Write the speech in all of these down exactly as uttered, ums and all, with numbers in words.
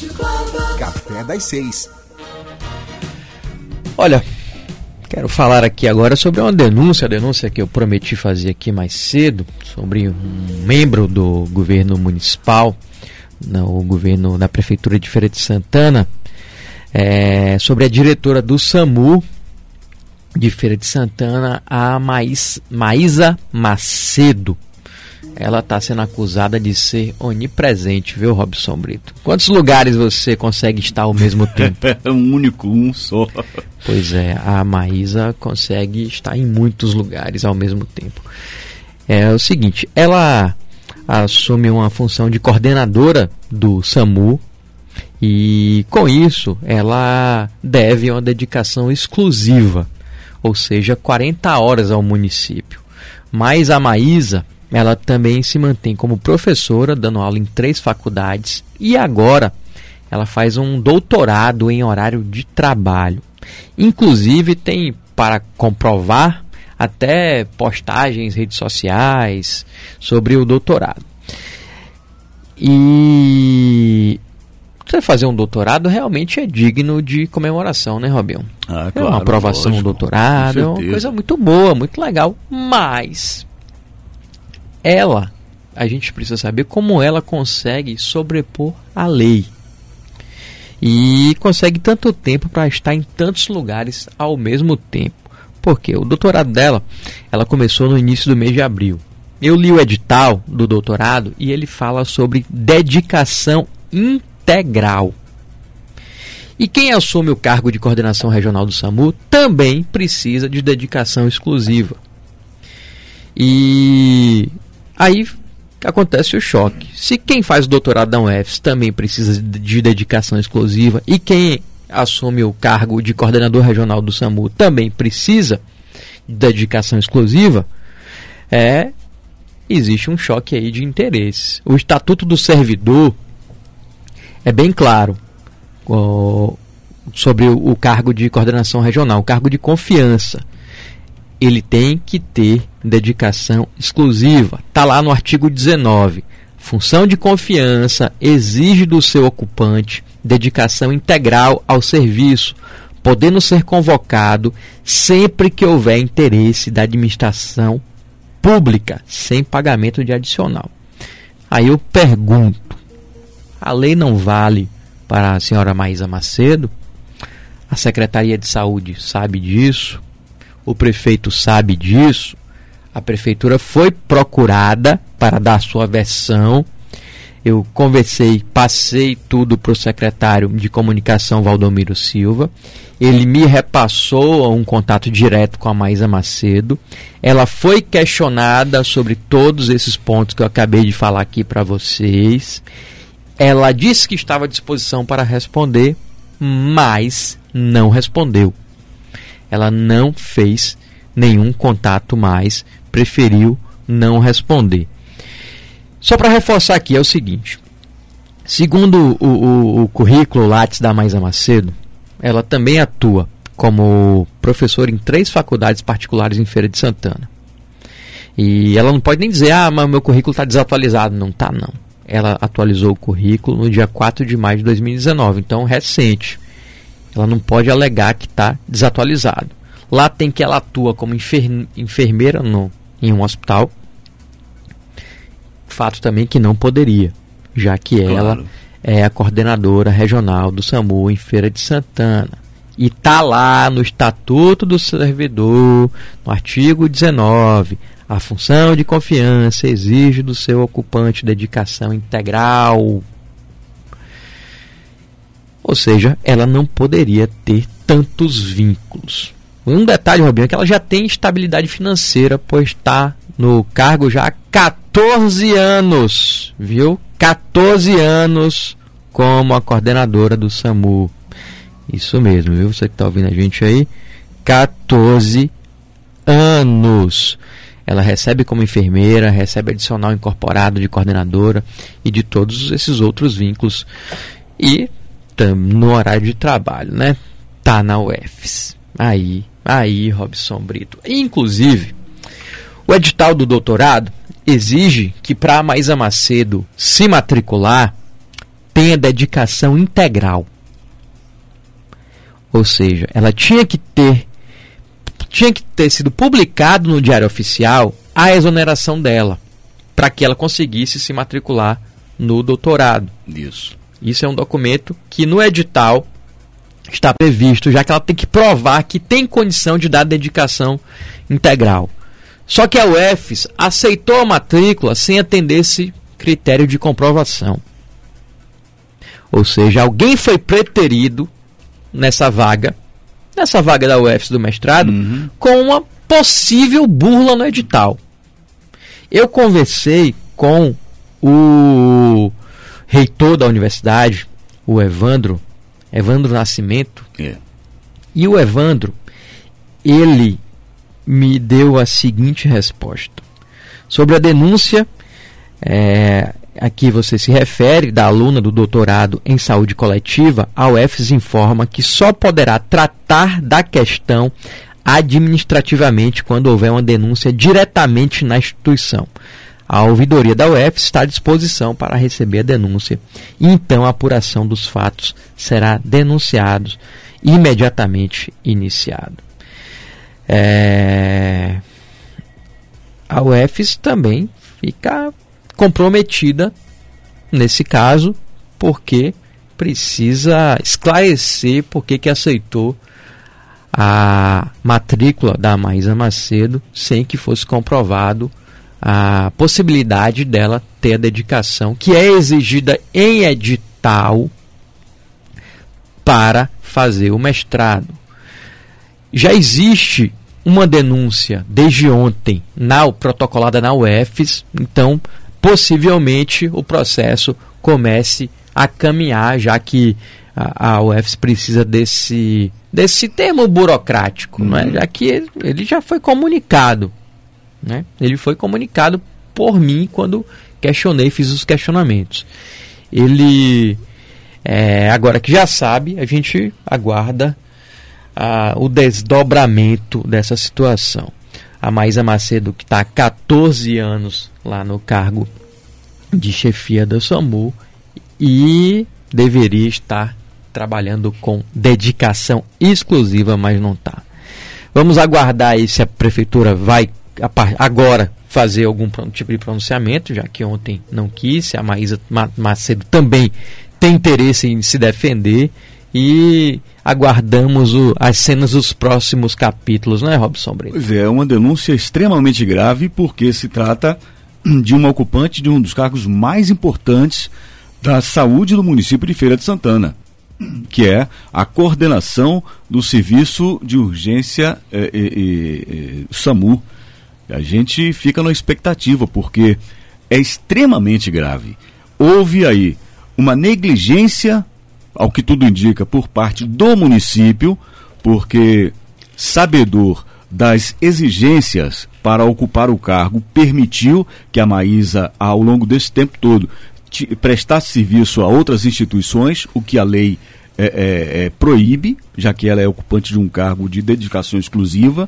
Café das Seis. Olha, quero falar aqui agora sobre uma denúncia, a denúncia que eu prometi fazer aqui mais cedo, sobre um membro do governo municipal, no governo da Prefeitura de Feira de Santana, é, sobre a diretora do SAMU de Feira de Santana, a Maís, Maísa Macedo. Ela está sendo acusada de ser onipresente, viu, Robson Brito? Quantos lugares você consegue estar ao mesmo tempo? Um único, um só. Pois é, a Maísa consegue estar em muitos lugares ao mesmo tempo. É o seguinte, ela assume uma função de coordenadora do SAMU e, com isso, ela deve uma dedicação exclusiva, ou seja, quarenta horas ao município. Mas a Maísa, ela também se mantém como professora, dando aula em três faculdades, e agora ela faz um doutorado em horário de trabalho. Inclusive tem, para comprovar, até postagens em redes sociais sobre o doutorado. E você fazer um doutorado realmente é digno de comemoração, né, Robinho? Ah, é claro, uma aprovação lógico, do doutorado, é uma coisa muito boa, muito legal, mas ela, a gente precisa saber como ela consegue sobrepor a lei e consegue tanto tempo para estar em tantos lugares ao mesmo tempo. Porque o doutorado dela, ela começou no início do mês de abril. Eu li o edital do doutorado e ele fala sobre dedicação integral. E quem assume o cargo de coordenação regional do SAMU também precisa de dedicação exclusiva. E aí acontece o choque. Se quem faz o doutorado da U F S também precisa de dedicação exclusiva e quem assume o cargo de coordenador regional do SAMU também precisa de dedicação exclusiva, é, existe um choque aí de interesses. O Estatuto do Servidor é bem claro ó, sobre o, o cargo de coordenação regional, o cargo de confiança. Ele tem que ter dedicação exclusiva. Está lá no artigo dezenove. Função de confiança exige do seu ocupante dedicação integral ao serviço, podendo ser convocado sempre que houver interesse da administração pública, sem pagamento de adicional. Aí eu pergunto, a lei não vale para a senhora Maísa Macedo? A Secretaria de Saúde sabe disso? O prefeito sabe disso? A prefeitura foi procurada para dar sua versão. Eu conversei, passei tudo para o secretário de comunicação, Valdomiro Silva. Ele me repassou um contato direto com a Maísa Macedo. Ela foi questionada sobre todos esses pontos que eu acabei de falar aqui para vocês. Ela disse que estava à disposição para responder, mas não respondeu. Ela não fez nenhum contato mais, preferiu não responder. Só para reforçar aqui, é o seguinte, segundo o, o, o currículo Lattes da Maísa Macedo, ela também atua como professora em três faculdades particulares em Feira de Santana. E ela não pode nem dizer, ah, mas meu currículo está desatualizado. Não está, não. Ela atualizou o currículo no dia quatro de maio de dois mil e dezenove, então recente. Ela não pode alegar que está desatualizado. Lá tem que ela atua como enfer- enfermeira no, em um hospital. Fato também que não poderia, já que claro. Ela é a coordenadora regional do SAMU em Feira de Santana. E está lá no Estatuto do Servidor, no artigo dezenove, a função de confiança exige do seu ocupante dedicação integral. Ou seja, ela não poderia ter tantos vínculos. Um detalhe, Robinho, é que ela já tem estabilidade financeira, pois está no cargo já há catorze anos, viu? catorze anos como a coordenadora do SAMU. Isso mesmo, viu? Você que está ouvindo a gente aí, catorze anos. Ela recebe como enfermeira, recebe adicional incorporado de coordenadora e de todos esses outros vínculos. E no horário de trabalho, né? Tá na U F S. Aí, aí, Robson Brito. Inclusive, o edital do doutorado exige que para a Maísa Macedo se matricular, tenha dedicação integral. Ou seja, ela tinha que ter tinha que ter sido publicado no Diário Oficial a exoneração dela, para que ela conseguisse se matricular no doutorado. Isso. Isso é um documento que no edital está previsto, já que ela tem que provar que tem condição de dar dedicação integral. Só que a U F S aceitou a matrícula sem atender esse critério de comprovação. Ou seja, alguém foi preterido nessa vaga, nessa vaga da U F S do mestrado, uhum. com uma possível burla no edital. Eu conversei com o reitor da universidade, o Evandro, Evandro Nascimento, é. e o Evandro, ele me deu a seguinte resposta. Sobre a denúncia, é, a que você se refere, da aluna do doutorado em saúde coletiva, a U F S informa que só poderá tratar da questão administrativamente quando houver uma denúncia diretamente na instituição. A ouvidoria da U F S está à disposição para receber a denúncia e então a apuração dos fatos será denunciado imediatamente iniciado. É... A U F S também fica comprometida nesse caso, porque precisa esclarecer por que que aceitou a matrícula da Maísa Macedo sem que fosse comprovado a possibilidade dela ter a dedicação que é exigida em edital para fazer o mestrado. Já existe uma denúncia desde ontem na protocolada na U F S, então possivelmente o processo comece a caminhar, já que a, a U F S precisa desse, desse termo burocrático, uhum. não é? Já que ele, ele já foi comunicado. Né? Ele foi comunicado por mim quando questionei, fiz os questionamentos. Ele, é, agora que já sabe, a gente aguarda ah, o desdobramento dessa situação. A Maísa Macedo, que está há catorze anos lá no cargo de chefia da SAMU e deveria estar trabalhando com dedicação exclusiva, mas não está. Vamos aguardar aí se a prefeitura vai agora fazer algum tipo de pronunciamento, já que ontem não quis, se a Maísa Macedo também tem interesse em se defender, e aguardamos o, as cenas dos próximos capítulos, não é, Robson Brito? Pois é, uma denúncia extremamente grave, porque se trata de uma ocupante de um dos cargos mais importantes da saúde do município de Feira de Santana, que é a coordenação do serviço de urgência eh, eh, eh, SAMU. A gente fica na expectativa, porque é extremamente grave. Houve aí uma negligência, ao que tudo indica, por parte do município, porque, sabedor das exigências para ocupar o cargo, permitiu que a Maísa, ao longo desse tempo todo, te, prestasse serviço a outras instituições, o que a lei é, é, é, proíbe, já que ela é ocupante de um cargo de dedicação exclusiva.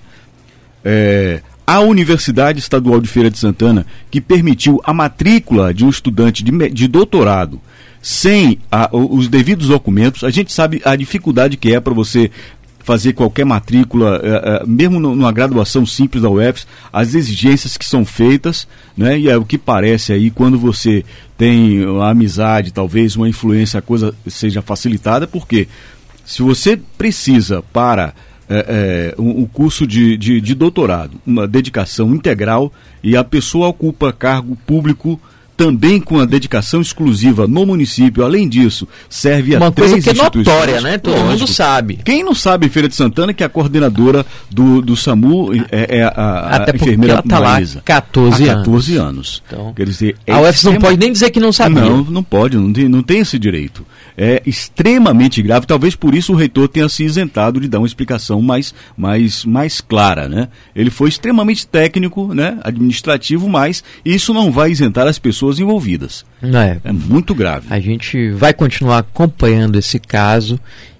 É, a Universidade Estadual de Feira de Santana, que permitiu a matrícula de um estudante de, de doutorado sem a, os devidos documentos. A gente sabe a dificuldade que é para você fazer qualquer matrícula, é, é, mesmo no, numa graduação simples da U F S, as exigências que são feitas, né, e é o que parece aí, quando você tem uma amizade, talvez uma influência, a coisa seja facilitada, porque se você precisa para É, é, um, um curso de, de, de doutorado, uma dedicação integral, e a pessoa ocupa cargo público também com a dedicação exclusiva no município, além disso, serve a uma três coisa que é instituições. notória, né? Todo Lógico. mundo sabe. Quem não sabe em Feira de Santana que a coordenadora do, do SAMU é, é a, a, Até a enfermeira ela tá Maísa. Lá catorze há catorze anos. Então, quer dizer, é a U F S não extrema... pode nem dizer que não sabia. Não, não pode, não tem, não tem esse direito. É extremamente grave, talvez por isso o reitor tenha se isentado de dar uma explicação mais, mais, mais clara, né? Ele foi extremamente técnico, né? Administrativo, mas isso não vai isentar as pessoas envolvidas. É, é muito grave. A gente vai continuar acompanhando esse caso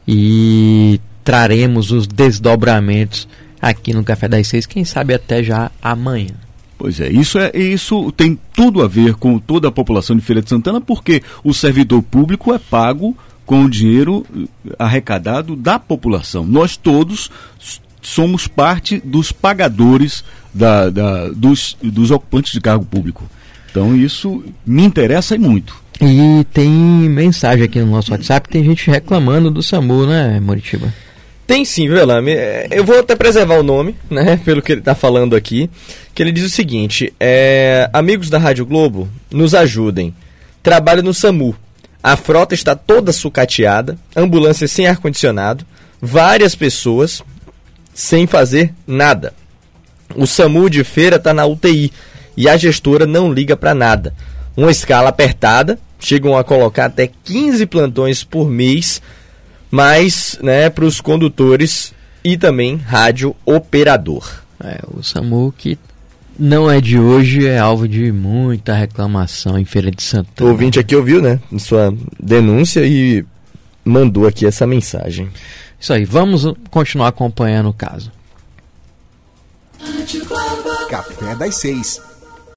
e traremos os desdobramentos aqui no Café das Seis, quem sabe até já amanhã. Pois é, isso, é, isso tem tudo a ver com toda a população de Feira de Santana, porque o servidor público é pago com o dinheiro arrecadado da população. Nós todos somos parte dos pagadores da, da, dos, dos ocupantes de cargo público. Então isso me interessa e muito. E tem mensagem aqui no nosso WhatsApp, tem gente reclamando do SAMU, né, Moritiba? Tem sim, viu, Elame? Eu vou até preservar o nome, né, pelo que ele está falando aqui, que ele diz o seguinte, é, amigos da Rádio Globo, nos ajudem. Trabalho no SAMU. A frota está toda sucateada, ambulância sem ar-condicionado, várias pessoas sem fazer nada. O SAMU de Feira está na U T I e a gestora não liga para nada. Uma escala apertada, chegam a colocar até quinze plantões por mês, mas, né, para os condutores e também rádio operador. É, o SAMU que não é de hoje, é alvo de muita reclamação em Feira de Santana. O ouvinte aqui ouviu, né, sua denúncia e mandou aqui essa mensagem. Isso aí, vamos continuar acompanhando o caso. Café das Seis.